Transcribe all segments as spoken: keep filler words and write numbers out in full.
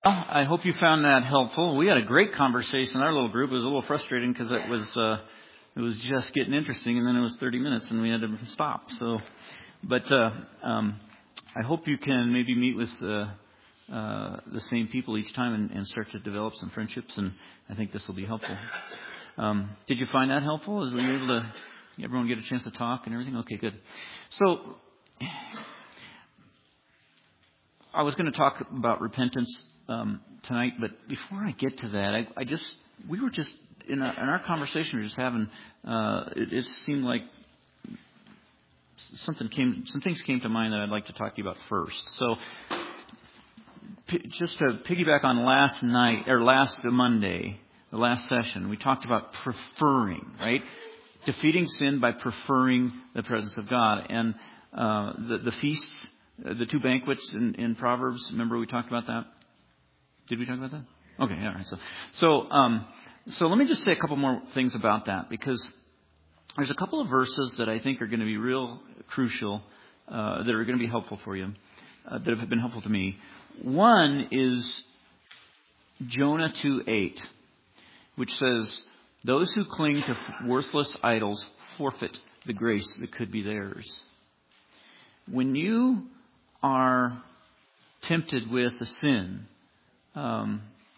Well, I hope you found that helpful. We had a great conversation in our little group. It was a little frustrating because it was uh, it was just getting interesting, and then it was thirty minutes, and we had to stop. So, but uh, um, I hope you can maybe meet with uh, uh, the same people each time and, and start to develop some friendships, and I think this will be helpful. Um, did you find that helpful? Were you able to everyone get a chance to talk and everything? Okay, good. So, I was going to talk about repentance Um, tonight, but before I get to that, I, I just we were just in, a, in our conversation. We were just having. Uh, it, it seemed like something came, some things came to mind that I'd like to talk to you about first. So, p- just to piggyback on last night or last Monday, the last session, we talked about preferring, right, defeating sin by preferring the presence of God, and uh, the, the feasts, the two banquets in, in Proverbs. Remember we talked about that. Did we talk about that? Okay, all right. So, so, um, so let me just say a couple more things about that, because there's a couple of verses that I think are going to be real crucial, uh, that are going to be helpful for you, uh, that have been helpful to me. One is Jonah two eight, which says, "Those who cling to worthless idols forfeit the grace that could be theirs." When you are tempted with a sin, Um,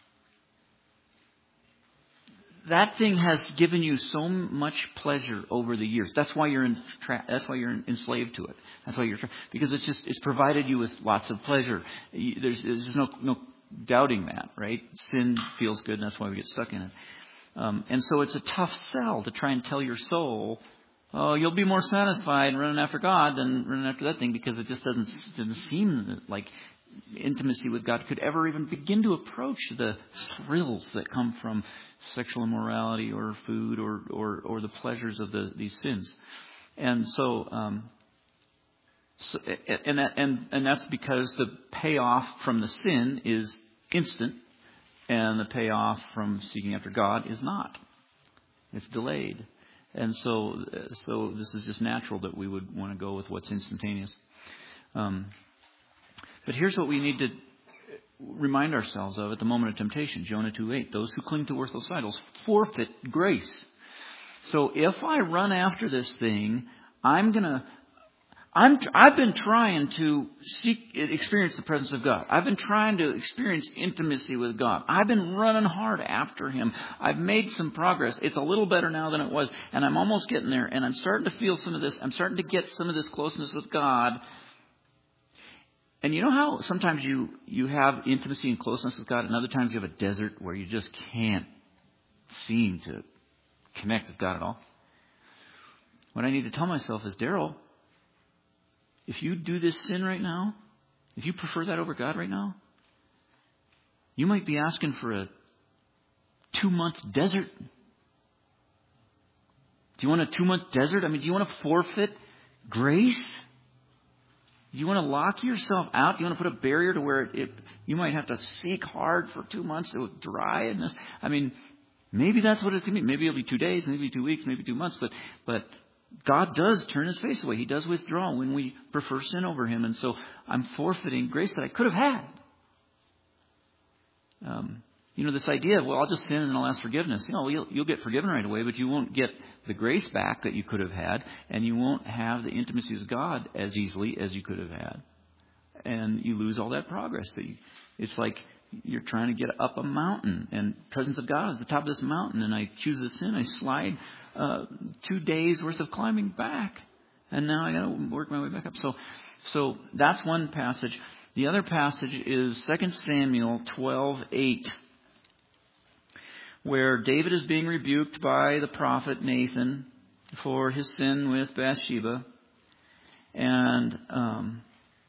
that thing has given you so much pleasure over the years. That's why you're in tra- that's why you're enslaved to it. That's why you're tra- because it's just it's provided you with lots of pleasure. There's there's no no doubting that, right? Sin feels good, and that's why we get stuck in it. Um, and so it's a tough sell to try and tell your soul, "Oh, you'll be more satisfied running after God than running after that thing," because it just doesn't doesn't seem like intimacy with God could ever even begin to approach the thrills that come from sexual immorality or food or or, or the pleasures of the, these sins. And so, um, so and that, and and that's because the payoff from the sin is instant, and the payoff from seeking after God is not. It's delayed. And so, so this is just natural that we would want to go with what's instantaneous. Um, But here's what we need to remind ourselves of at the moment of temptation. Jonah two eight. Those who cling to worthless idols forfeit grace. So if I run after this thing, I'm going to... I'm, I've been trying to seek, experience the presence of God. I've been trying to experience intimacy with God. I've been running hard after Him. I've made some progress. It's a little better now than it was. And I'm almost getting there. And I'm starting to feel some of this. I'm starting to get some of this closeness with God. And you know how sometimes you, you have intimacy and closeness with God, and other times you have a desert where you just can't seem to connect with God at all? What I need to tell myself is, Daryl, if you do this sin right now, if you prefer that over God right now, you might be asking for a two-month desert. Do you want a two-month desert? I mean, do you want to forfeit grace? Do you want to lock yourself out? Do you want to put a barrier to where it, it, you might have to seek hard for two months? It would dry and this. I mean, maybe that's what it's going to be. Maybe it'll be two days, maybe two weeks, maybe two months. But but God does turn His face away. He does withdraw when we prefer sin over Him. And so I'm forfeiting grace that I could have had. Um, you know, this idea of, well, I'll just sin and I'll ask forgiveness. You know, you'll, you'll get forgiven right away, but you won't get the grace back that you could have had, and you won't have the intimacy with God as easily as you could have had. And you lose all that progress. That you, it's like you're trying to get up a mountain, and the presence of God is at the top of this mountain, and I choose the sin, I slide uh, two days worth of climbing back, and now I got to work my way back up. So, so that's one passage. The other passage is Second Samuel twelve eight. Where David is being rebuked by the prophet Nathan for his sin with Bathsheba. And um,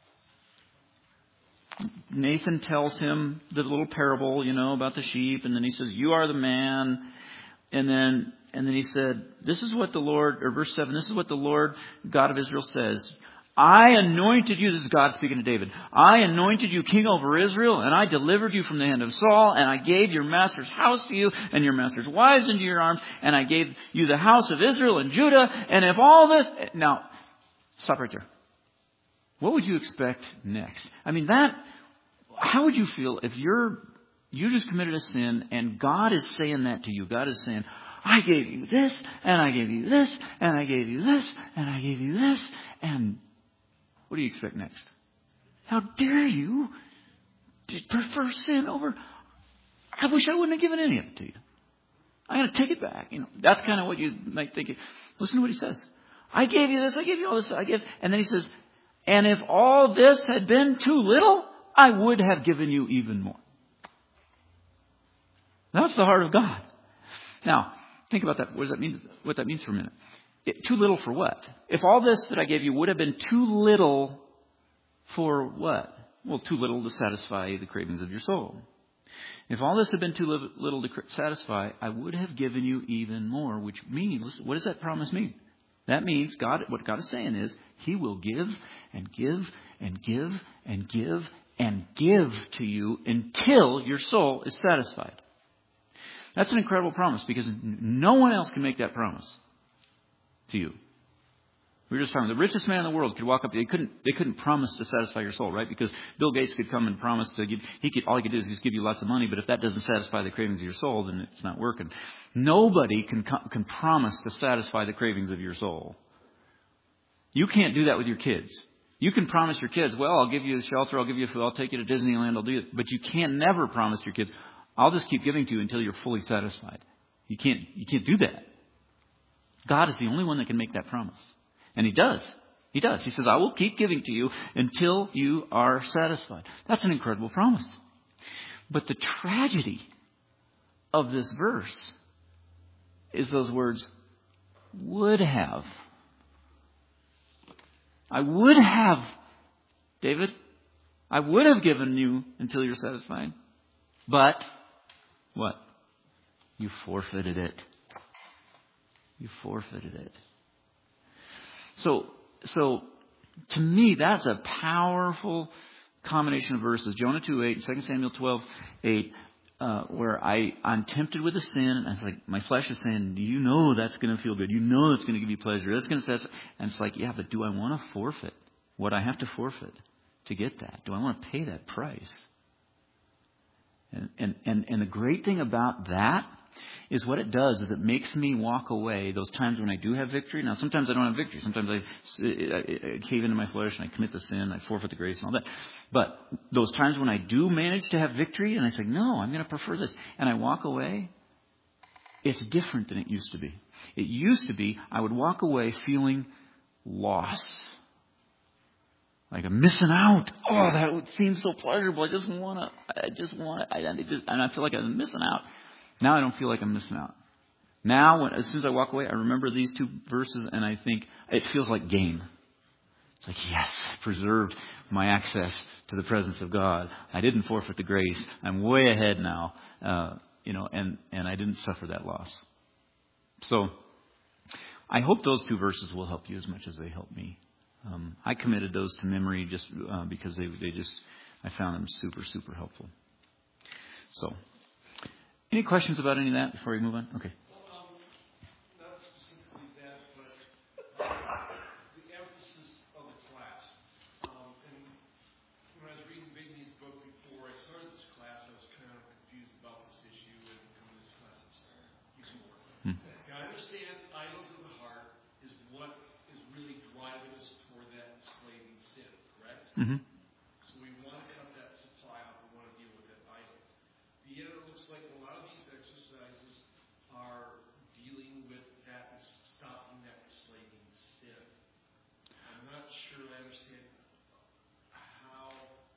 Nathan tells him the little parable, you know, about the sheep. And then he says, "You are the man." And then and then he said, "This is what the Lord," or verse seven, "This is what the Lord God of Israel says. I anointed you," this is God speaking to David, "I anointed you king over Israel, and I delivered you from the hand of Saul, and I gave your master's house to you, and your master's wives into your arms, and I gave you the house of Israel and Judah, and if all this..." Now, stop right there. What would you expect next? I mean, that, how would you feel if you're, you just committed a sin and God is saying that to you? God is saying, I gave you this, and I gave you this, and I gave you this, and I gave you this, and what do you expect next? How dare you prefer sin over, I wish I wouldn't have given any of it to you. I'm going to take it back. You know, that's kind of what you might think. Listen to what he says. I gave you this, I gave you all this, I guess. And then he says, and if all this had been too little, I would have given you even more. That's the heart of God. Now, think about that. What does that mean? What that means for a minute. It, too little for what? If all this that I gave you would have been too little for what? Well, too little to satisfy the cravings of your soul. If all this had been too little to satisfy, I would have given you even more, which means, what does that promise mean? That means God, what God is saying is, He will give and give and give and give and give to you until your soul is satisfied. That's an incredible promise because no one else can make that promise to you. We were just talking, the richest man in the world could walk up, they couldn't, they couldn't promise to satisfy your soul, right? Because Bill Gates could come and promise to give, he could, all he could do is just give you lots of money, but if that doesn't satisfy the cravings of your soul, then it's not working. Nobody can, can promise to satisfy the cravings of your soul. You can't do that with your kids. You can promise your kids, well, I'll give you a shelter, I'll give you food, I'll take you to Disneyland, I'll do it. But you can't never promise your kids, I'll just keep giving to you until you're fully satisfied. You can't, you can't do that. God is the only one that can make that promise. And He does. He does. He says, I will keep giving to you until you are satisfied. That's an incredible promise. But the tragedy of this verse is those words, would have. I would have, David, I would have given you until you're satisfied. But, what? You forfeited it. You forfeited it. So, so to me, that's a powerful combination of verses. Jonah two eight and Second Samuel twelve eight, uh, where I, I'm tempted with a sin. And it's like, my flesh is saying, do you know that's going to feel good? You know it's going to give you pleasure. That's going to satisfy. And it's like, yeah, but do I want to forfeit what I have to forfeit to get that? Do I want to pay that price? And, and, and, and the great thing about that is what it does is it makes me walk away those times when I do have victory. Now, sometimes I don't have victory. Sometimes I, I, I cave into my flesh and I commit the sin. I forfeit the grace and all that. But those times when I do manage to have victory and I say, no, I'm going to prefer this. And I walk away, it's different than it used to be. It used to be I would walk away feeling loss. Like I'm missing out. Oh, that would seem so pleasurable. I just want to, I just want to, I, I just, and I feel like I'm missing out. Now I don't feel like I'm missing out. Now, when, as soon as I walk away, I remember these two verses and I think it feels like gain. It's like, yes, I preserved my access to the presence of God. I didn't forfeit the grace. I'm way ahead now, uh, you know, and, and I didn't suffer that loss. So I hope those two verses will help you as much as they help me. Um, I committed those to memory just uh, because they, they just, I found them super, super helpful. So. Any questions about any of that before we move on? Okay. Well, um, not specifically that, but the emphasis of the class. Um, and when I was reading Bigby's book before I started this class, I was kind of confused about this issue, and coming to this class, I was using more. Hmm. Now, I understand idols of the heart is what is really driving us toward that enslaving sin, correct? Mm-hmm. So we want to cut that supply off. We want to deal with that idol. Yet it looks like a lot of these exercises are dealing with that, stopping that enslaving sin. I'm not sure I understand how.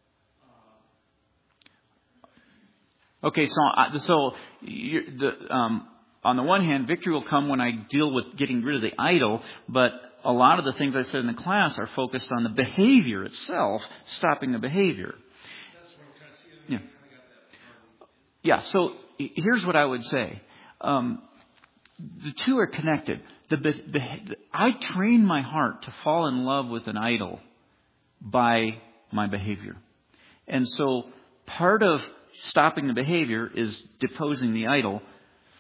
Uh... Okay, so uh, so you're, the, um, on the one hand, victory will come when I deal with getting rid of the idol, but a lot of the things I said in the class are focused on the behavior itself, stopping the behavior. That's what I'm kind of seeing. Yeah. Yeah, so here's what I would say. Um, the two are connected. The, the, the, I train my heart to fall in love with an idol by my behavior. And so part of stopping the behavior is deposing the idol.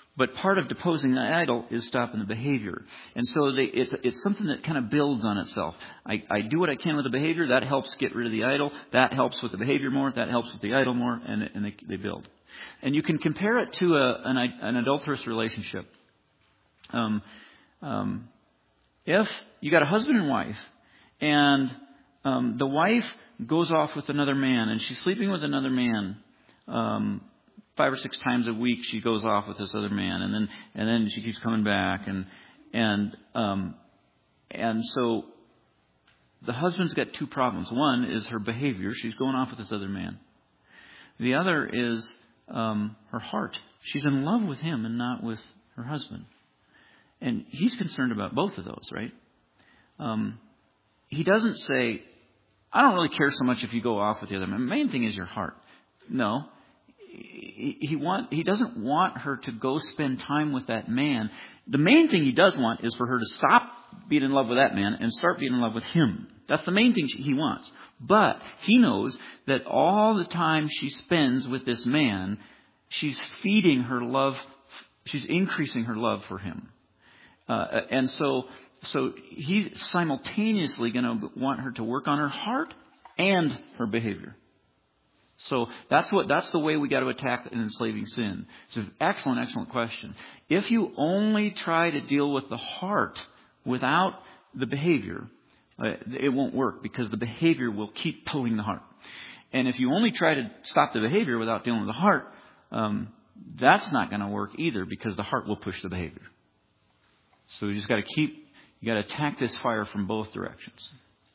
But part of deposing the idol is stopping the behavior. And so they, it's, it's something that kind of builds on itself. I, I do what I can with the behavior. That helps get rid of the idol. That helps with the behavior more. That helps with the idol more. And, and they, they build. And you can compare it to a, an, an adulterous relationship. Um, um, if you got a husband and wife, and um, the wife goes off with another man, and she's sleeping with another man, um, five or six times a week she goes off with this other man, and then and then she keeps coming back, and and um, and so the husband's got two problems. One is her behavior; she's going off with this other man. The other is um, her heart. She's in love with him and not with her husband, and he's concerned about both of those, right? Um, he doesn't say, "I don't really care so much if you go off with the other man. The main thing is your heart." No. He, he want he doesn't want her to go spend time with that man. The main thing he does want is for her to stop being in love with that man and start being in love with him. That's the main thing he wants. But he knows that all the time she spends with this man, she's feeding her love. She's increasing her love for him. Uh, and so, so he's simultaneously going to want her to work on her heart and her behavior. So that's what that's the way we got to attack an enslaving sin. It's an excellent, excellent question. If you only try to deal with the heart without the behavior, uh, it won't work because the behavior will keep pulling the heart. And if you only try to stop the behavior without dealing with the heart, um, that's not going to work either because the heart will push the behavior. So you just got to keep, you got to attack this fire from both directions.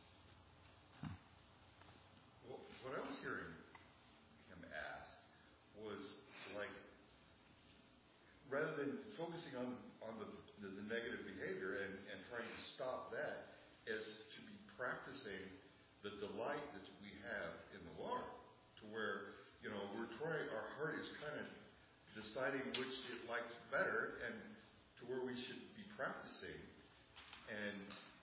Rather than focusing on, on the, the, the negative behavior and, and trying to stop that, is to be practicing the delight that we have in the Lord. To where, you know, we're trying, our heart is kind of deciding which it likes better, and to where we should be practicing. And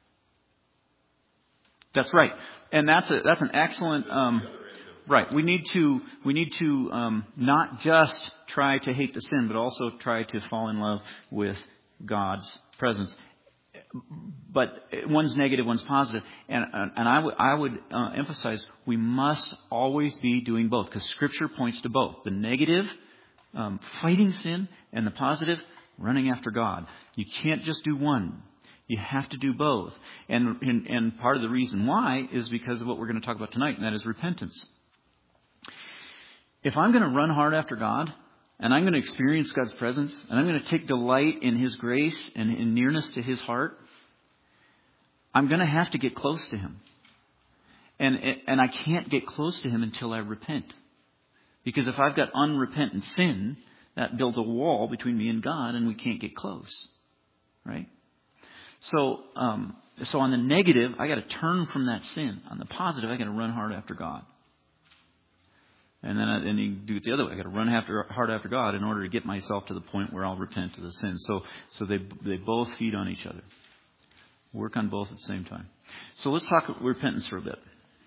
that's right. And that's a that's an excellent um Right. We need to we need to um, not just try to hate the sin, but also try to fall in love with God's presence. But one's negative, one's positive, and and I would I would uh, emphasize we must always be doing both because Scripture points to both: the negative, um, fighting sin, and the positive, running after God. You can't just do one. You have to do both. And, and and part of the reason why is because of what we're going to talk about tonight, and that is repentance. If I'm going to run hard after God, and I'm going to experience God's presence, and I'm going to take delight in His grace and in nearness to His heart, I'm going to have to get close to Him. And, and I can't get close to Him until I repent. Because if I've got unrepentant sin, that builds a wall between me and God, and we can't get close. Right? So, um, so on the negative, I got to turn from that sin. On the positive, I got to run hard after God. And then I, and you do it the other way. I got to run after, hard after God in order to get myself to the point where I'll repent of the sin. So, so they they both feed on each other. Work on both at the same time. So let's talk repentance for a bit.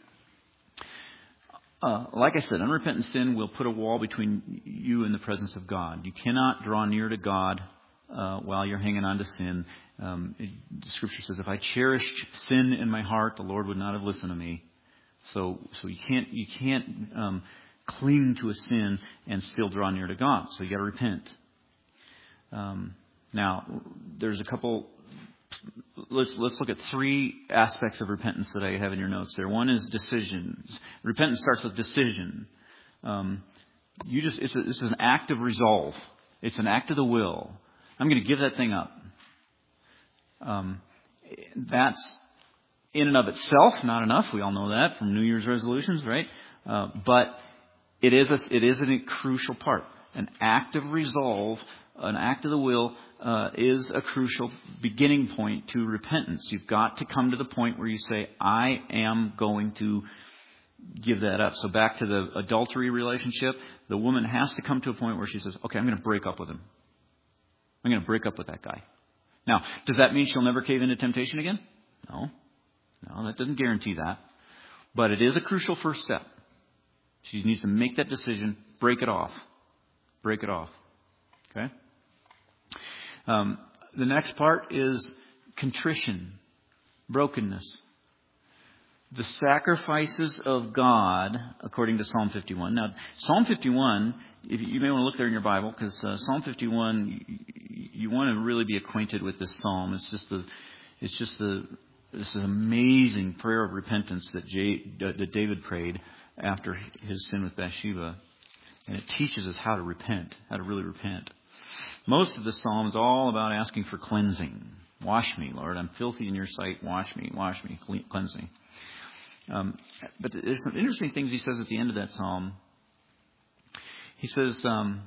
Uh, like I said, unrepentant sin will put a wall between you and the presence of God. You cannot draw near to God uh, while you're hanging on to sin. Um, it, the Scripture says, "If I cherished sin in my heart, the Lord would not have listened to me." So, so you can't you can't. Um, cling to a sin and still draw near to God. So you got to repent. Um, now, there's a couple. Let's let's look at three aspects of repentance that I have in your notes there. One is decisions. Repentance starts with decision. Um, you just it's, a, it's an act of resolve. It's an act of the will. I'm going to give that thing up. Um, that's in and of itself not enough. We all know that from New Year's resolutions, right? Uh, but It is a, it is a crucial part. An act of resolve, an act of the will, uh, is a crucial beginning point to repentance. You've got to come to the point where you say, I am going to give that up. So back to the adultery relationship, the woman has to come to a point where she says, okay, I'm going to break up with him. I'm going to break up with that guy. Now, does that mean she'll never cave into temptation again? No. No, that doesn't guarantee that. But it is a crucial first step. She needs to make that decision, break it off. Break it off. Okay? Um, the next part is contrition, brokenness. The sacrifices of God, according to Psalm fifty-one. Now, Psalm fifty-one, if you, you may want to look there in your Bible, because uh, Psalm fifty-one, you, you want to really be acquainted with this psalm. It's just the, it's just the, this amazing prayer of repentance that, J, that David prayed after his sin with Bathsheba, and it teaches us how to repent, how to really repent. Most of the psalm is all about asking for cleansing. Wash me, Lord. I'm filthy in your sight. Wash me, wash me, cleanse me. Um, but there's some interesting things he says at the end of that psalm. He says, um,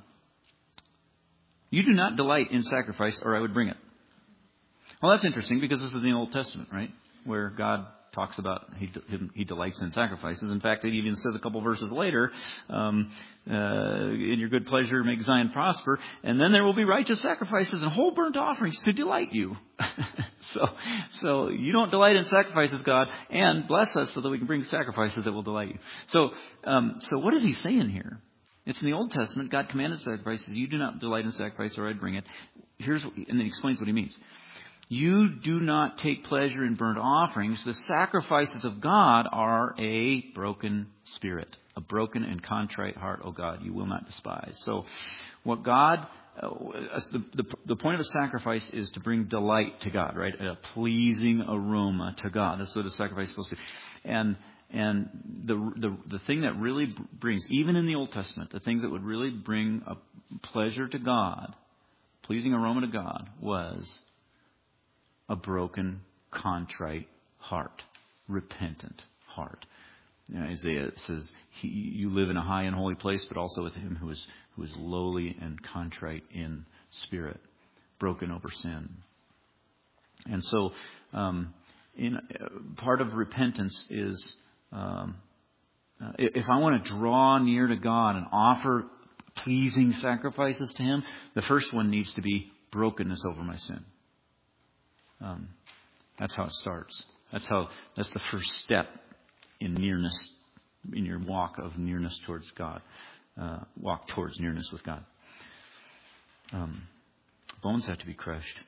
you do not delight in sacrifice, or I would bring it. Well, that's interesting because this is in the Old Testament, right? Where God talks about he, he delights in sacrifices. In fact, it even says a couple verses later, um, uh, in your good pleasure make Zion prosper, and then there will be righteous sacrifices and whole burnt offerings to delight you. so, so you don't delight in sacrifices, God, and bless us so that we can bring sacrifices that will delight you. So, um, so what is he saying here? It's in the Old Testament. God commanded sacrifices. You do not delight in sacrifice, or I'd bring it. Here's, and then he explains what he means. You do not take pleasure in burnt offerings. The sacrifices of God are a broken spirit, a broken and contrite heart, O God, you will not despise. So what God, uh, the, the, the point of a sacrifice is to bring delight to God, right? A pleasing aroma to God. That's what a sacrifice is supposed to do. And, and the, the, the thing that really brings, even in the Old Testament, the things that would really bring a pleasure to God, pleasing aroma to God, was a broken, contrite heart, repentant heart. You know, Isaiah says, he, "You live in a high and holy place, but also with him who is who is lowly and contrite in spirit, broken over sin." And so, um, in uh, part of repentance is, um, uh, if I want to draw near to God and offer pleasing sacrifices to Him, the first one needs to be brokenness over my sin. Um, that's how it starts. That's how. That's the first step in nearness, in your walk of nearness towards God. Uh, walk towards nearness with God. Um, bones have to be crushed.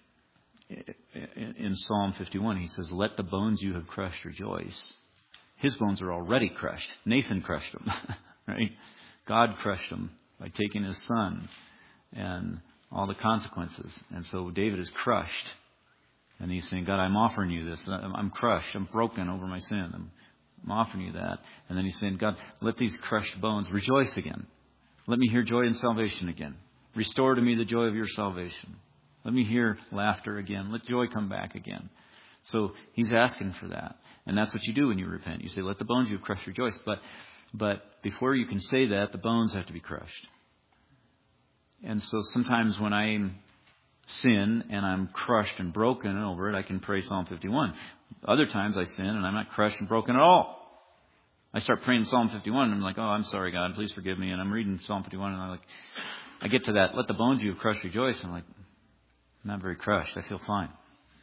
In, in Psalm fifty-one, he says, "Let the bones you have crushed rejoice." His bones are already crushed. Nathan crushed them, right? God crushed them by taking his son and all the consequences. And so David is crushed. And he's saying, God, I'm offering you this. I'm crushed. I'm broken over my sin. I'm, I'm offering you that. And then he's saying, God, let these crushed bones rejoice again. Let me hear joy and salvation again. Restore to me the joy of your salvation. Let me hear laughter again. Let joy come back again. So he's asking for that. And that's what you do when you repent. You say, let the bones you have crushed rejoice. But, but before you can say that, the bones have to be crushed. And so sometimes when I'm sin and I'm crushed and broken over it, I can pray Psalm fifty-one. Other times I sin and I'm not crushed and broken at all. I start praying Psalm fifty-one and I'm like, oh, I'm sorry, God, please forgive me. And I'm reading Psalm fifty-one and I'm like, I get to that, let the bones you have crushed rejoice. And I'm like, I'm not very crushed. I feel fine.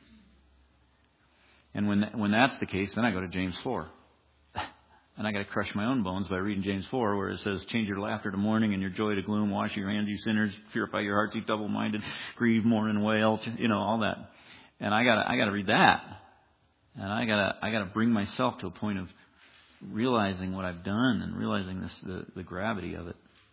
And when when that's the case, then I go to James four. And I got to crush my own bones by reading James four, where it says, change your laughter to mourning and your joy to gloom. Wash your hands, you sinners. Purify your hearts, you double-minded. Grieve, mourn, and wail. You know, all that. And I got to I got to read that. And I got to I got to bring myself to a point of realizing what I've done and realizing this the, the gravity of it.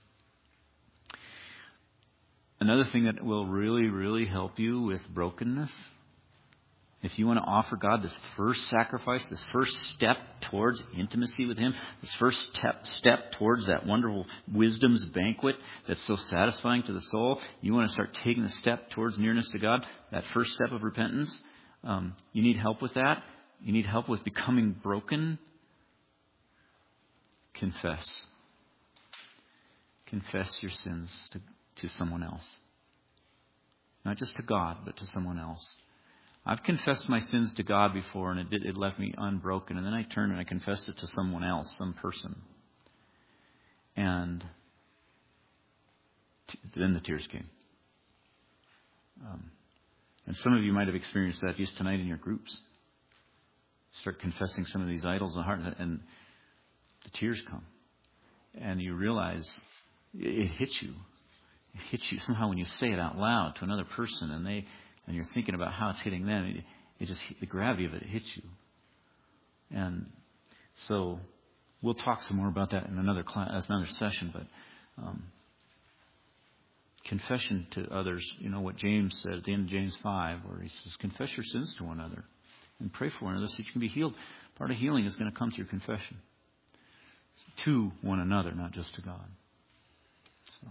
Another thing that will really, really help you with brokenness, if you want to offer God this first sacrifice, this first step towards intimacy with Him, this first step, step towards that wonderful wisdom's banquet that's so satisfying to the soul, you want to start taking a step towards nearness to God, that first step of repentance, um, you need help with that. You need help with becoming broken. Confess. Confess your sins to, to someone else. Not just to God, but to someone else. I've confessed my sins to God before, and it did, it left me unbroken. And then I turned and I confessed it to someone else, some person. And t- then the tears came. Um, and some of you might have experienced that just tonight in your groups. Start confessing some of these idols in the heart, and the tears come. And you realize it hits you. it hits you somehow when you say it out loud to another person, and they and you're thinking about how it's hitting them. It, it just the gravity of it, it hits you. And so we'll talk some more about that in another class, another session. But um, confession to others, you know what James said at the end of James five, where he says, "Confess your sins to one another and pray for one another so you can be healed." Part of healing is going to come through confession to one another, not just to God. So,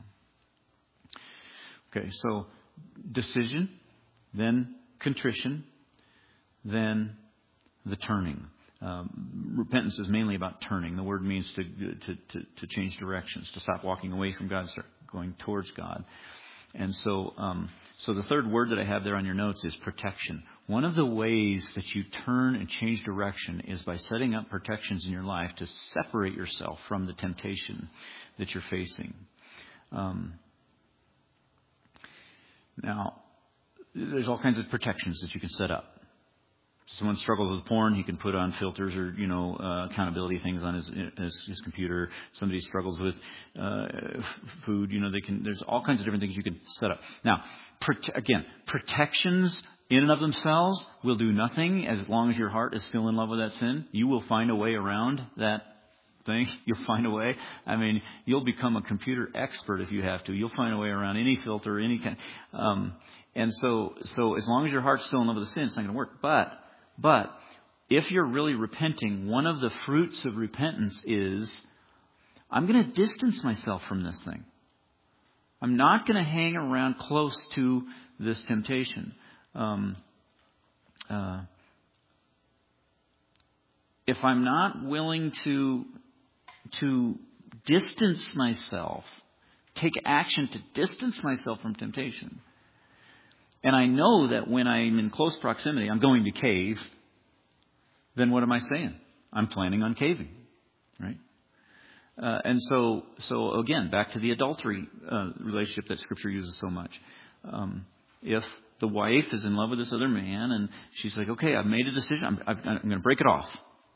okay, so decision, then contrition, then the turning. Um, repentance is mainly about turning. The word means to, to to to change directions, to stop walking away from God and start going towards God. And so, um, so the third word that I have there on your notes is protection. One of the ways that you turn and change direction is by setting up protections in your life to separate yourself from the temptation that you're facing. Um, now, there's all kinds of protections that you can set up. Someone struggles with porn, he can put on filters or, you know, uh, accountability things on his, his his computer. Somebody struggles with uh, food, you know, they can. There's all kinds of different things you can set up. Now, prote- again, protections in and of themselves will do nothing as long as your heart is still in love with that sin. You will find a way around that thing. You'll find a way. I mean, you'll become a computer expert if you have to. You'll find a way around any filter, any kind. Um, and so, so as long as your heart's still in love with the sin, it's not going to work. But But if you're really repenting, one of the fruits of repentance is, I'm going to distance myself from this thing. I'm not going to hang around close to this temptation. Um, uh, if I'm not willing to to distance myself, take action to distance myself from temptation, and I know that when I'm in close proximity, I'm going to cave, then what am I saying? I'm planning on caving, right? Uh, and so, so again, back to the adultery uh, relationship that Scripture uses so much. Um, if the wife is in love with this other man and she's like, okay, I've made a decision, I'm, I'm, I'm going to break it off.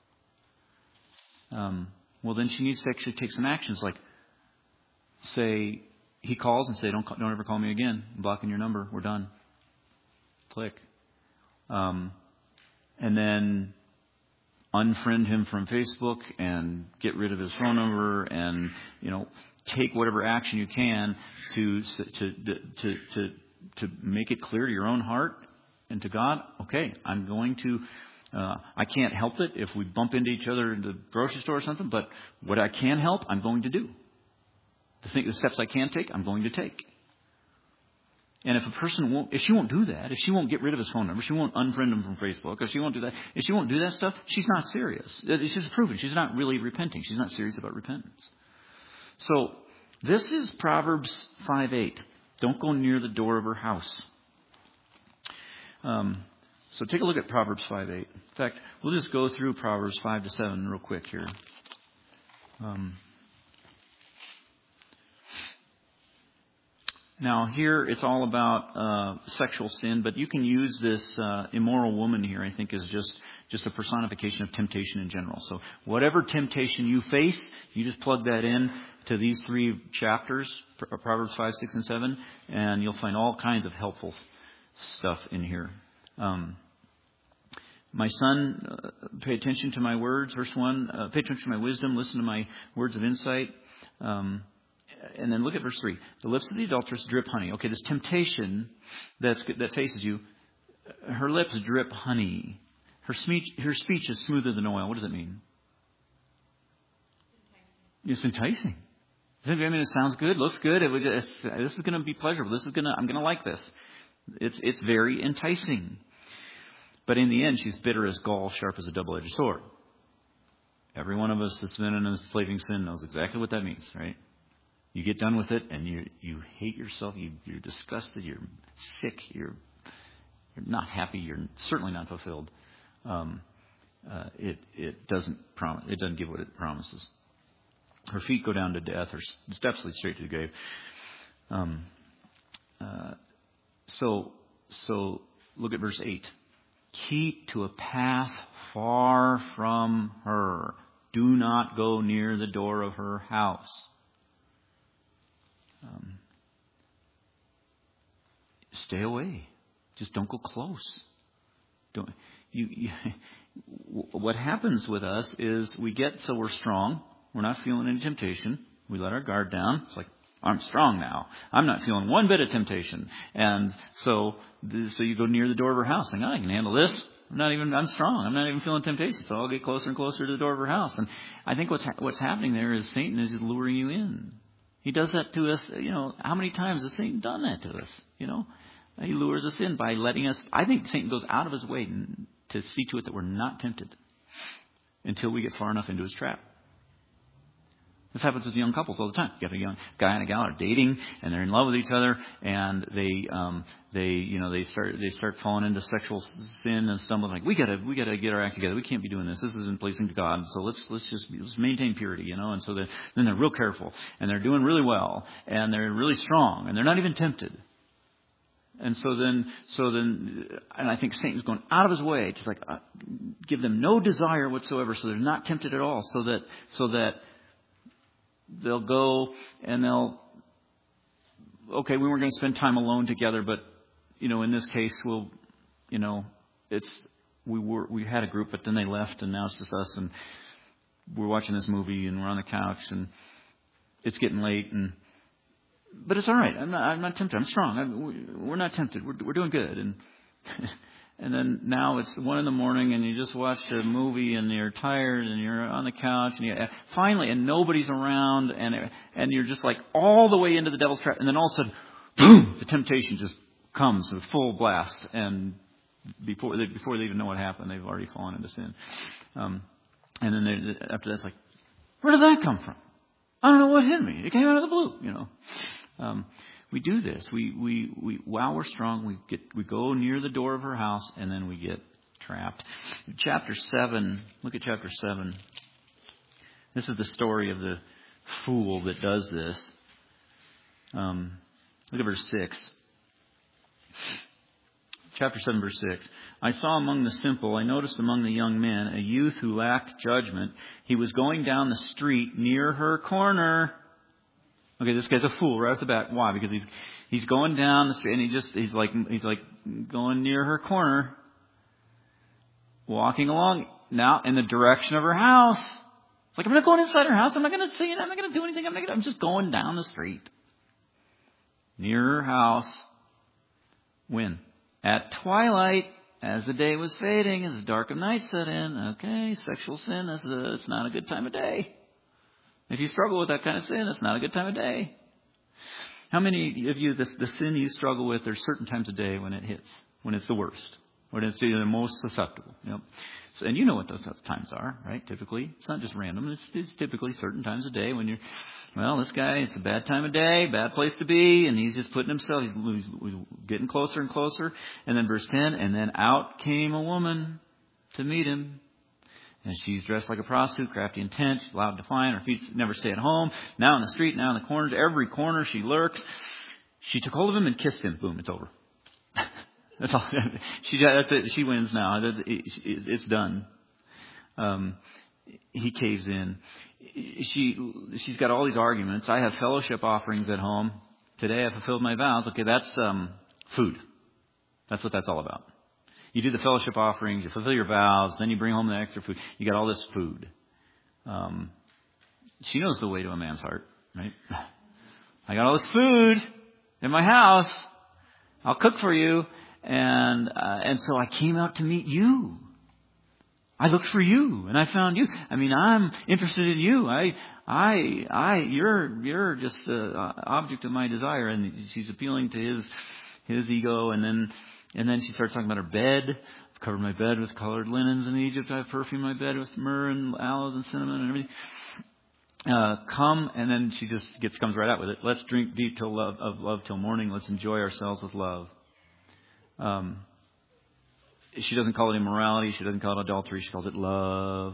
Um, well, then she needs to actually take some actions, like say, he calls and say, don't, don't ever call me again. I'm blocking your number. We're done. Click. Um, and then unfriend him from Facebook and get rid of his phone number, and you know, take whatever action you can to to to to to make it clear to your own heart and to God. Okay, I'm going to. Uh, I can't help it if we bump into each other in the grocery store or something, but what I can help, I'm going to do. The thing, the steps I can take, I'm going to take. And if a person won't, if she won't do that, if she won't get rid of his phone number, she won't unfriend him from Facebook, if she won't do that, if she won't do that stuff, she's not serious. She's proven she's not really repenting. She's not serious about repentance. So this is Proverbs five eight. Don't go near the door of her house. Um, so take a look at Proverbs five eight. In fact, we'll just go through Proverbs five to seven real quick here. Um, Now, here it's all about uh, sexual sin, but you can use this uh, immoral woman here, I think, as just, just a personification of temptation in general. So whatever temptation you face, you just plug that in to these three chapters, Proverbs five, six, and seven, and you'll find all kinds of helpful stuff in here. Um, my son, uh, pay attention to my words. Verse one, uh, pay attention to my wisdom. Listen to my words of insight. Um And then look at verse three. The lips of the adulteress drip honey. Okay, this temptation that's, that faces you, her lips drip honey. Her speech, her speech is smoother than oil. What does it mean? Enticing. It's enticing. I mean, it sounds good, looks good. It was, it's, this is going to be pleasurable. This is going to, I'm going to like this. It's, it's very enticing. But in the end, she's bitter as gall, sharp as a double-edged sword. Every one of us that's been in a enslaving sin knows exactly what that means, right? You get done with it, and you you hate yourself. You, you're disgusted. You're sick. You're you're not happy. You're certainly not fulfilled. Um, uh, it it doesn't promise. It doesn't give what it promises. Her feet go down to death. Her steps lead straight to the grave. Um, uh, so so look at verse eight. Keep to a path far from her. Do not go near the door of her house. Um, stay away. Just don't go close. Don't you, you what happens with us is we get so we're strong. We're not feeling any temptation. We let our guard down. It's like, I'm strong now. I'm not feeling one bit of temptation. And so so you go near the door of her house, saying, I can handle this. I'm not even, I'm strong. I'm not even feeling temptation. So I'll get closer and closer to the door of her house. And I think what's ha- what's happening there is Satan is luring you in. He does that to us. You know, how many times has Satan done that to us? You know, he lures us in by letting us. I think Satan goes out of his way to see to it that we're not tempted until we get far enough into his trap. This happens with young couples all the time. You got a young guy and a gal are dating, and they're in love with each other, and they, um, they, you know, they start, they start falling into sexual sin and stumbling. Like, we gotta, we gotta get our act together. We can't be doing this. This isn't pleasing to God. So let's, let's just let's maintain purity, you know. And so then they're real careful, and they're doing really well, and they're really strong, and they're not even tempted. And so then, so then, and I think Satan's going out of his way to like uh, give them no desire whatsoever, so they're not tempted at all, so that, so that. They'll go and they'll, okay, we weren't going to spend time alone together, but, you know, in this case, we'll, you know, it's, we were, we had a group, but then they left and now it's just us and we're watching this movie and we're on the couch and it's getting late and, but it's all right. I'm not, I'm not tempted. I'm strong. I'm, we're not tempted. We're, we're doing good. And, And then now it's one in the morning and you just watched a movie and you're tired and you're on the couch and you, finally, and nobody's around and, and you're just like all the way into the devil's trap. And then all of a sudden, boom, the temptation just comes with full blast. And before they, before they even know what happened, they've already fallen into sin. Um, and then they, after that, it's like, where did that come from? I don't know what hit me. It came out of the blue, you know. Um, We do this. We, we, we, while we're strong, we get, we go near the door of her house and then we get trapped. Chapter seven, look at chapter seven. This is the story of the fool that does this. Um, look at verse six. Chapter seven, verse six. I saw among the simple, I noticed among the young men, a youth who lacked judgment. He was going down the street near her corner. Okay, this guy's a fool right off the bat. Why? Because he's he's going down the street and he just he's like he's like going near her corner, walking along now in the direction of her house. It's like, I'm not going inside her house. I'm not going to see it. I'm not going to do anything. I'm not gonna, I'm just going down the street near her house. When? At twilight, as the day was fading, as the dark of night set in. Okay, sexual sin. That's a, it's not a good time of day. If you struggle with that kind of sin, it's not a good time of day. How many of you, the, the sin you struggle with, there's certain times of day when it hits, when it's the worst, when it's the most susceptible. Yep. So, and you know what those times are, right? Typically, it's not just random. It's, it's typically certain times of day when you're, well, this guy, it's a bad time of day, bad place to be, and he's just putting himself, he's, he's, he's getting closer and closer. And then verse ten, and then out came a woman to meet him. And she's dressed like a prostitute, crafty intent, loud defiant, her feet never stay at home. Now in the street, now in the corners, every corner she lurks. She took hold of him and kissed him. Boom, it's over. That's all. She, that's it. She wins now. It's done. Um, he caves in. She, she's got all these arguments. I have fellowship offerings at home. Today I fulfilled my vows. Okay, that's um, food. That's what that's all about. You do the fellowship offerings, you fulfill your vows, then you bring home the extra food. You got all this food. Um, she knows the way to a man's heart, right? I got all this food in my house. I'll cook for you. And uh, and so I came out to meet you. I looked for you and I found you. I mean, I'm interested in you. I, I, I, you're, you're just an object of my desire. And she's appealing to his, his ego. And then, and then she starts talking about her bed. I've covered my bed with colored linens in Egypt. I've perfumed my bed with myrrh and aloes and cinnamon and everything. Uh, come, and then she just gets comes right out with it. Let's drink deep till love of love till morning. Let's enjoy ourselves with love. Um, she doesn't call it immorality. She doesn't call it adultery. She calls it love.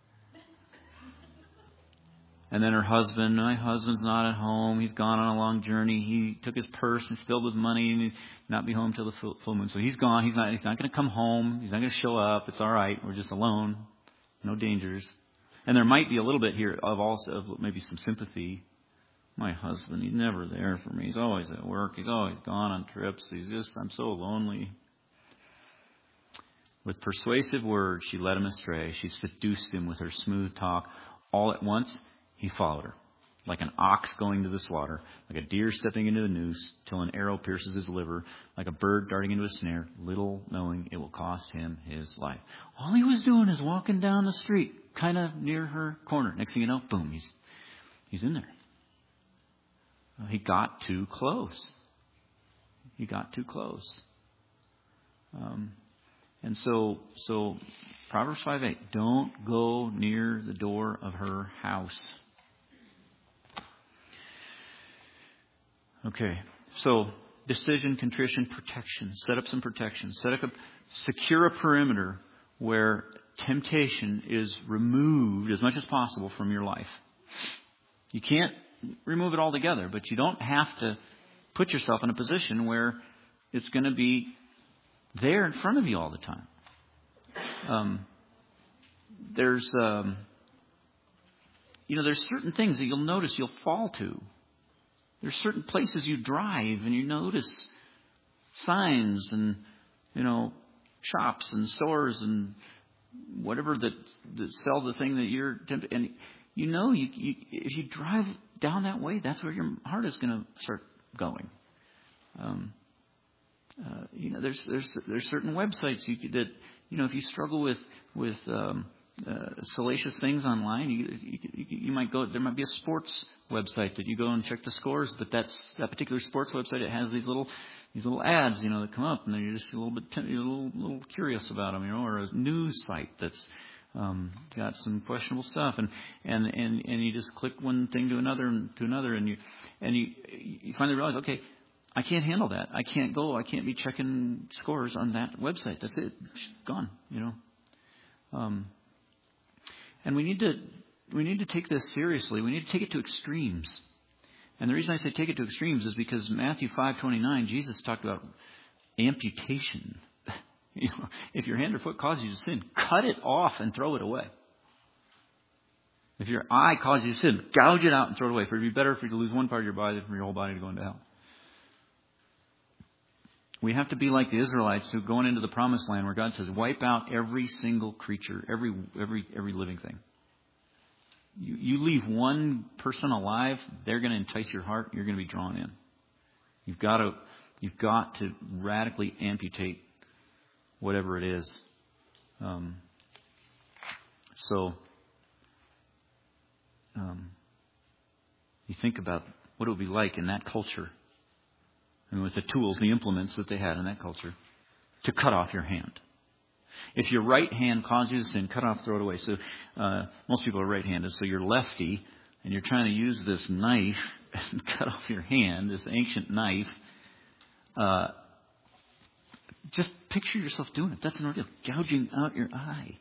And then her husband, my husband's not at home. He's gone on a long journey. He took his purse and filled with money and he's not be home till the full, full moon. So he's gone. He's not, he's not going to come home. He's not going to show up. It's all right. We're just alone. No dangers. And there might be a little bit here of also of maybe some sympathy My husband, he's never there for me. He's always at work. He's always gone on trips. He's just, I'm so lonely. With persuasive words, she led him astray. She seduced him with her smooth talk. All at once, he followed her, like an ox going to the slaughter, like a deer stepping into a noose, till an arrow pierces his liver, like a bird darting into a snare, little knowing it will cost him his life. All he was doing is walking down the street, kind of near her corner. Next thing you know, boom, he's he's in there. Uh, he got too close. He got too close. Um, and so, so Proverbs five eight, don't go near the door of her house. Okay, so decision, contrition, protection. Set up some protection. Set up a, secure a perimeter where temptation is removed as much as possible from your life. You can't remove it altogether, but you don't have to put yourself in a position where it's going to be there in front of you all the time. Um, there's, um, you know, there's certain things that you'll notice you'll fall to. There's certain places you drive and you notice signs and, you know, shops and stores and whatever that, that sell the thing that you're tempted. And you know, you, you, if you drive down that way, that's where your heart is going to start going. Um, uh, you know, there's there's there's certain websites you, that you know if you struggle with with um, uh, salacious things online, you, you you might go. There might be a sports website that you go and check the scores, but that's that particular sports website. It has these little these little ads, you know, that come up, and then you're just a little bit you're a little, little curious about them, you know, or a news site that's um, got some questionable stuff, and, and and and you just click one thing to another and to another, and you and you you finally realize, okay, I can't handle that. I can't go. I can't be checking scores on that website. That's it. It's gone. You know. Um, and we need to we need to take this seriously. We need to take it to extremes. And the reason I say take it to extremes is because Matthew five twenty-nine, Jesus talked about amputation. You know, if your hand or foot causes you to sin, cut it off and throw it away. If your eye causes you to sin, gouge it out and throw it away. For it would be better for you to lose one part of your body than for your whole body to go into hell. We have to be like the Israelites who going into the promised land where God says, wipe out every single creature, every every every living thing. You, you leave one person alive, they're going to entice your heart. You're going to be drawn in. You've got to you've got to radically amputate whatever it is. Um, so, um, you think about what it would be like in that culture, and with the tools, the implements that they had in that culture, to cut off your hand. If your right hand causes you to sin, cut off, throw it away. So uh, most people are right-handed, so you're lefty, and you're trying to use this knife and cut off your hand, this ancient knife. Uh, just picture yourself doing it. That's an ordeal. Gouging out your eye.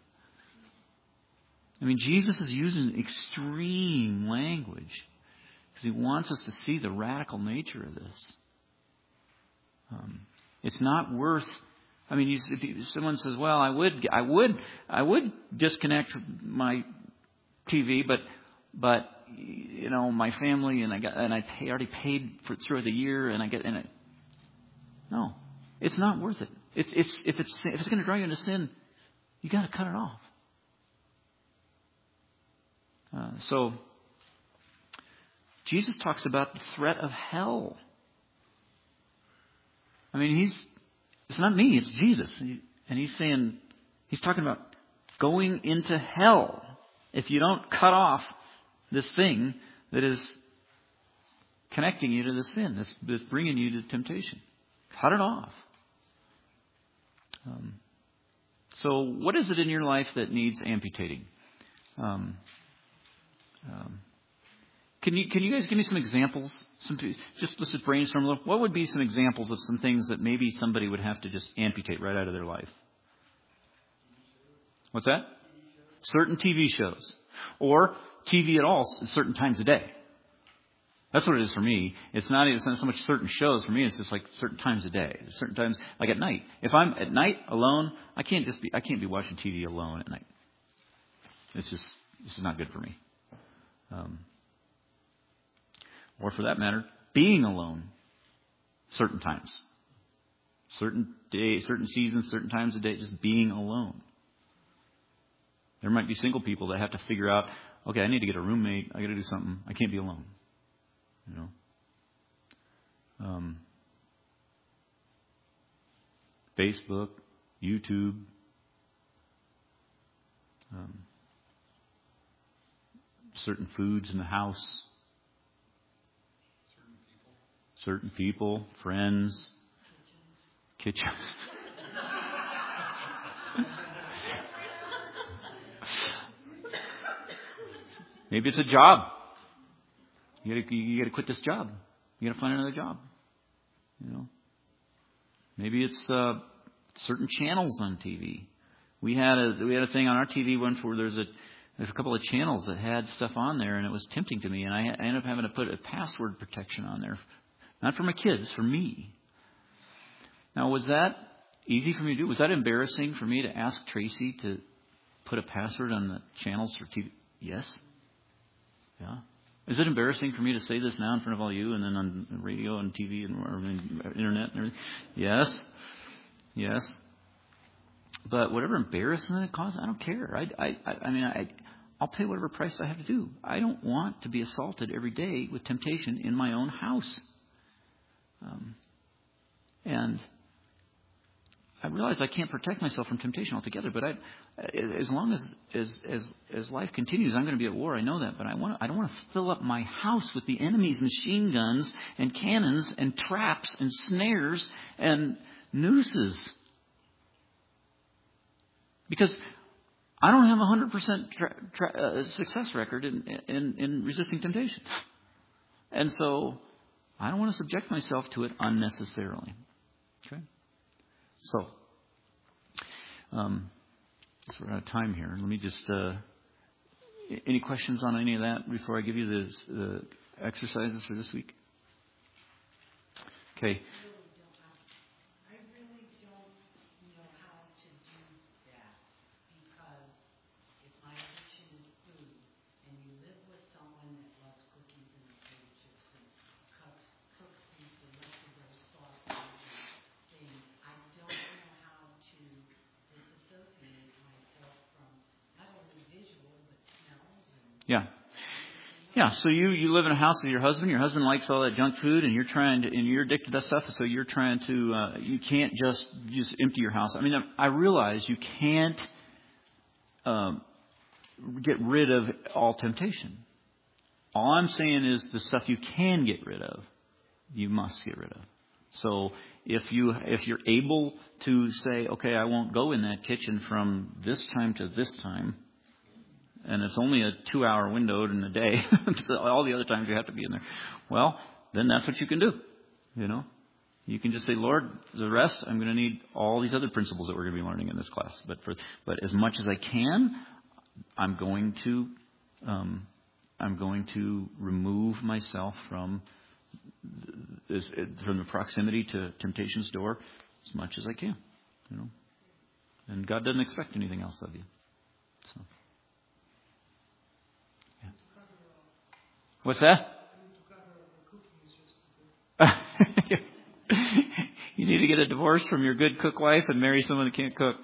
I mean, Jesus is using extreme language because he wants us to see the radical nature of this. Um, it's not worth. I mean, if, if someone says, "Well, I would, I would, I would disconnect my T V, but, but you know, my family and I got and I pay, already paid for through the year, and I get and it." No, it's not worth it. It's it's if it's if it's going to drive you into sin, you got to cut it off. Uh, so Jesus talks about the threat of hell. I mean, he's it's not me, it's Jesus. And he's saying, he's talking about going into hell if you don't cut off this thing that is connecting you to the sin, that's, that's bringing you to temptation. Cut it off. Um, so what is it in your life that needs amputating? Um, um, Can you can you guys give me some examples? Some just let's just brainstorm a little. What would be some examples of some things that maybe somebody would have to just amputate right out of their life? What's that? Certain T V shows, or T V at all, certain times a day. That's what it is for me. It's not it's not so much certain shows for me. It's just like certain times a day, certain times like at night. If I'm at night alone, I can't just be I can't be watching T V alone at night. It's just this is not good for me. Um, Or for that matter, being alone certain times. Certain days, certain seasons, certain times of day, just being alone. There might be single people that have to figure out, okay, I need to get a roommate. I got to do something. I can't be alone. You know. Um, Facebook, YouTube. Um, certain foods in the house. Certain people. Certain people, friends. Kitchen. Maybe it's a job. You gotta, you gotta quit this job. You gotta find another job. You know. Maybe it's uh, certain channels on T V. We had a we had a thing on our T V once where there's a there's a couple of channels that had stuff on there, and it was tempting to me, and I, I ended up having to put a password protection on there, not for my kids, for me. Now, was that easy for me to do? Was that embarrassing for me to ask Tracy to put a password on the channels for T V? Yes. Yeah. Is it embarrassing for me to say this now in front of all you and then on radio and T V and or internet and everything? Yes. Yes. But whatever embarrassment it causes, I don't care. I, I, I mean, I, I'll pay whatever price I have to do. I don't want to be assaulted every day with temptation in my own house. Um, and I realize I can't protect myself from temptation altogether, but I, as long as, as as as life continues, I'm going to be at war. I know that, but I want I don't want to fill up my house with the enemy's machine guns and cannons and traps and snares and nooses, because I don't have a hundred percent success record in, in in resisting temptation, and so I don't want to subject myself to it unnecessarily. Okay. So, um, so we're out of time here. Let me just, uh, any questions on any of that before I give you the, the exercises for this week? Okay. I really don't know how to do that, because if my addiction is food and you live with someone that loves cookies and potato chips and cooks, cooks these delectable sauces and things, I don't know how to disassociate myself from not only visual but smells and Yeah. Yeah, so you, you live in a house with your husband. Your husband likes all that junk food, and you're trying to, and you're addicted to that stuff. So you're trying to, uh, you can't just just empty your house. I mean, I realize you can't um, get rid of all temptation. All I'm saying is the stuff you can get rid of, you must get rid of. So if you if you're able to say, okay, I won't go in that kitchen from this time to this time, and it's only a two-hour window in a day, so all the other times you have to be in there, well, then that's what you can do. You know, you can just say, Lord, the rest, I'm going to need all these other principles that we're going to be learning in this class. But for but as much as I can, I'm going to um, I'm going to remove myself from this, from the proximity to temptation's door as much as I can. You know, and God doesn't expect anything else of you. So. What's that? You need to get a divorce from your good cook wife and marry someone that can't cook.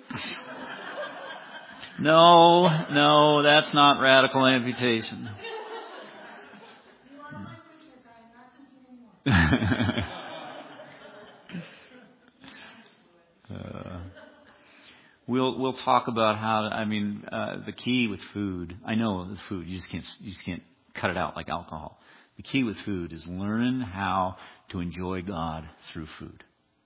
No, no, that's not radical amputation. uh, we'll we'll talk about how. I mean, uh, the key with food. I know the food. You just can't. You just can't. Cut it out like alcohol. The key with food is learning how to enjoy God through food.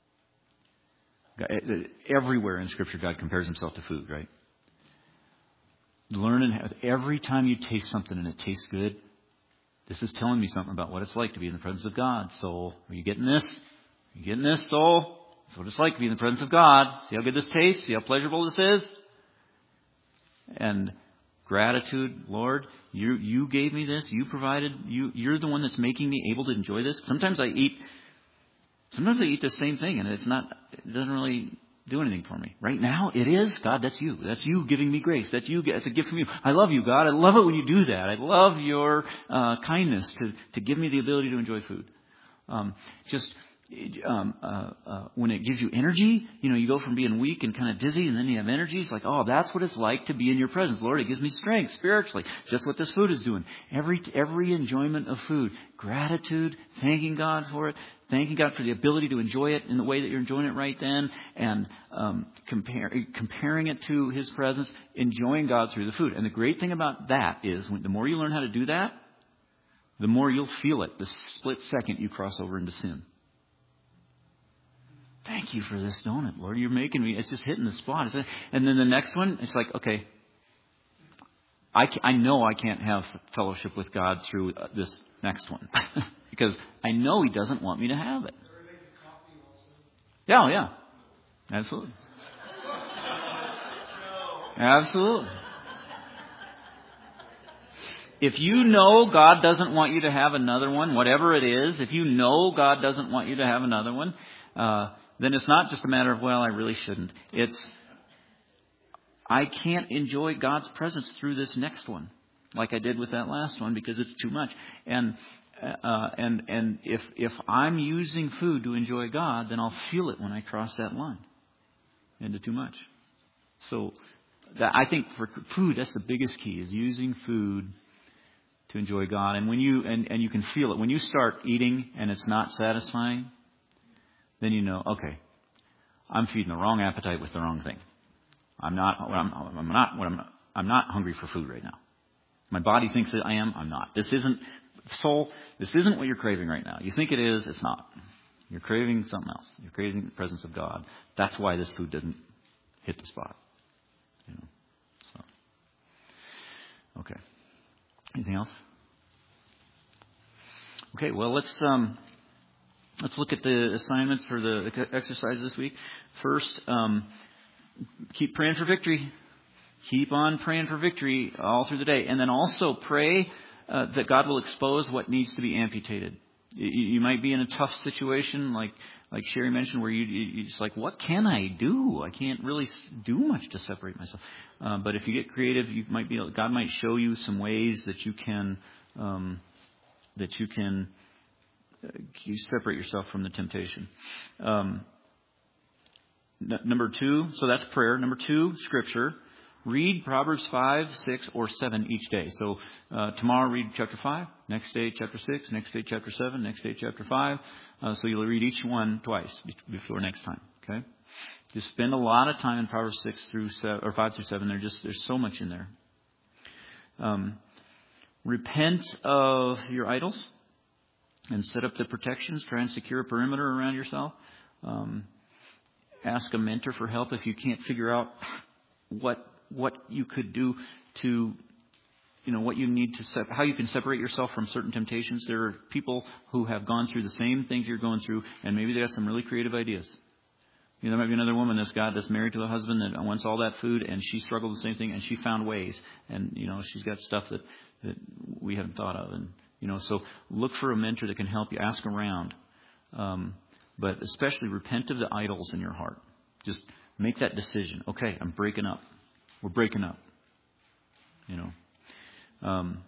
Everywhere in Scripture, God compares Himself to food, right? Learning how, every time you taste something and it tastes good, this is telling me something about what it's like to be in the presence of God. Soul, are you getting this? Are you getting this, soul? That's what it's like to be in the presence of God. See how good this tastes? See how pleasurable this is? And gratitude, Lord, you you gave me this. You provided. You you're the one that's making me able to enjoy this. Sometimes I eat. Sometimes I eat the same thing, and it's not. It doesn't really do anything for me. Right now, it is. God, that's you. That's you giving me grace. That's you. It's a gift from you. I love you, God. I love it when you do that. I love your uh, kindness to, to give me the ability to enjoy food. Um, just um, uh, uh, when it gives you energy, you know, you go from being weak and kind of dizzy, and then you have energy. It's like, oh, that's what it's like to be in your presence. Lord, it gives me strength spiritually. Just what this food is doing. Every every enjoyment of food, gratitude, thanking God for it, thanking God for the ability to enjoy it in the way that you're enjoying it right then, and um, compare, comparing it to His presence, enjoying God through the food. And the great thing about that is, when, the more you learn how to do that, the more you'll feel it the split second you cross over into sin. Thank you for this donut, Lord. You're making me, it's just hitting the spot. And then the next one, it's like, okay, I, I know I can't have fellowship with God through this next one. Because I know He doesn't want me to have it. Yeah, yeah. Absolutely. Absolutely. If you know God doesn't want you to have another one, whatever it is, if you know God doesn't want you to have another one, uh, then it's not just a matter of, well, I really shouldn't. It's, I can't enjoy God's presence through this next one, like I did with that last one, because it's too much. And uh, and and if if I'm using food to enjoy God, then I'll feel it when I cross that line into too much. So that, I think for food, that's the biggest key, is using food to enjoy God. And when you and, and you can feel it when you start eating and it's not satisfying, then you know, okay, I'm feeding the wrong appetite with the wrong thing. I'm not. I'm, I'm not. What I'm. I'm not hungry for food right now. My body thinks that I am. I'm not. This isn't soul. This isn't what you're craving right now. You think it is. It's not. You're craving something else. You're craving the presence of God. That's why this food didn't hit the spot. You know. So. Okay. Anything else? Okay. Well, let's um, let's look at the assignments for the exercise this week. First. Um, Keep praying for victory. Keep on praying for victory all through the day. And then also pray uh, that God will expose what needs to be amputated. You, you might be in a tough situation, like like Sherry mentioned, where you, you it's like, what can I do? I can't really do much to separate myself. Uh, but if you get creative, you might be. God might show you some ways that you can um, that you can uh, you separate yourself from the temptation. Um, Number two, so that's prayer. Number two, Scripture. Read Proverbs five, six, or seven each day. So uh, tomorrow read chapter five, next day chapter six, next day chapter seven, next day chapter five. Uh, so you'll read each one twice before next time. Okay. Just spend a lot of time in Proverbs six through seven, or five through seven. There just there's so much in there. Um, repent of your idols and set up the protections. Try and secure a perimeter around yourself. Um, Ask a mentor for help if you can't figure out what what you could do to, you know, what you need to se- how you can separate yourself from certain temptations. There are people who have gone through the same things you're going through, and maybe they have some really creative ideas. You know, there might be another woman that's got that's married to a husband that wants all that food, and she struggled the same thing, and she found ways. And you know, she's got stuff that that we haven't thought of, and you know, so look for a mentor that can help you. Ask around. Um, But especially repent of the idols in your heart. Just make that decision. Okay, I'm breaking up. We're breaking up. You know. Um,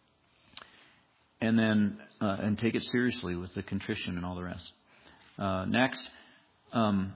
and then, uh, and take it seriously with the contrition and all the rest. Uh, next, um,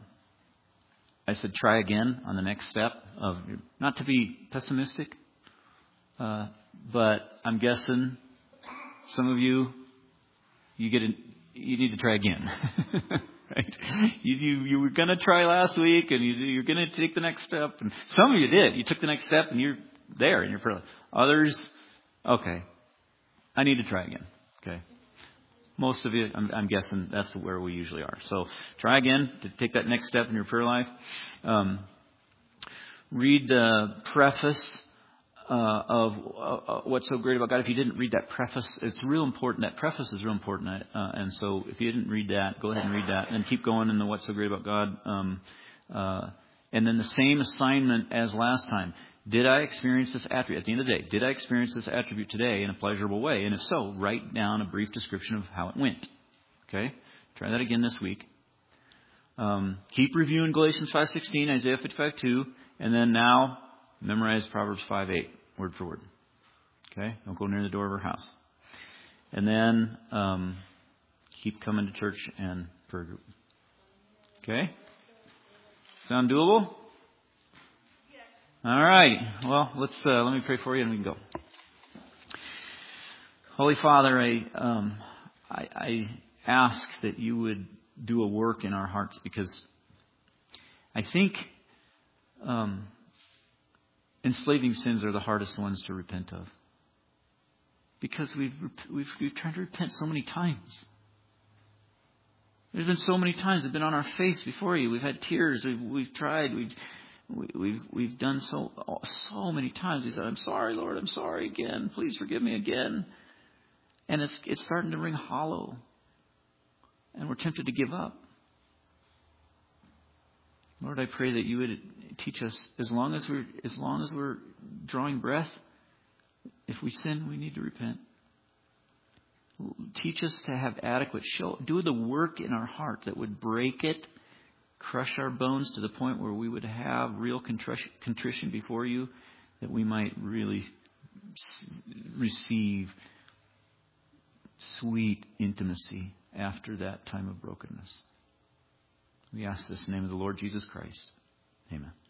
I said try again on the next step. Of not to be pessimistic, uh, but I'm guessing some of you, you get an You need to try again, right? You, you you were going to try last week, and you, you're going to take the next step. And some of you did. You took the next step, and you're there in your prayer. Others, okay, I need to try again. Okay, most of you, I'm, I'm guessing that's where we usually are. So try again to take that next step in your prayer life. Um, read the preface. Uh, of uh, what's so great about God. If you didn't read that preface, it's real important. That preface is real important. Uh, and so if you didn't read that, go ahead and read that. And keep going in the What's So Great About God. Um, uh, and then the same assignment as last time. Did I experience this attribute? At the end of the day, did I experience this attribute today in a pleasurable way? And if so, write down a brief description of how it went. Okay? Try that again this week. Um, keep reviewing Galatians five sixteen, Isaiah fifty-five two, and then now memorize Proverbs five eight, word for word. Okay? Don't go near the door of her house. And then um, keep coming to church and prayer group. Okay? Sound doable? All right. Well, let's uh, let me pray for you and we can go. Holy Father, I, um, I I ask that you would do a work in our hearts, because I think um, enslaving sins are the hardest ones to repent of. Because we've, we've we've tried to repent so many times. There's been so many times we've been on our face before you. We've had tears. We've, we've tried. We've we've we've done so so many times. We said, "I'm sorry, Lord. I'm sorry again. Please forgive me again." And it's it's starting to ring hollow, and we're tempted to give up. Lord, I pray that you would teach us, as long as we're as long as we're drawing breath. If we sin, we need to repent. Teach us to have adequate show. Do the work in our heart that would break it, crush our bones to the point where we would have real contrition before you, that we might really receive sweet intimacy after that time of brokenness. We ask this in the name of the Lord Jesus Christ. Amen.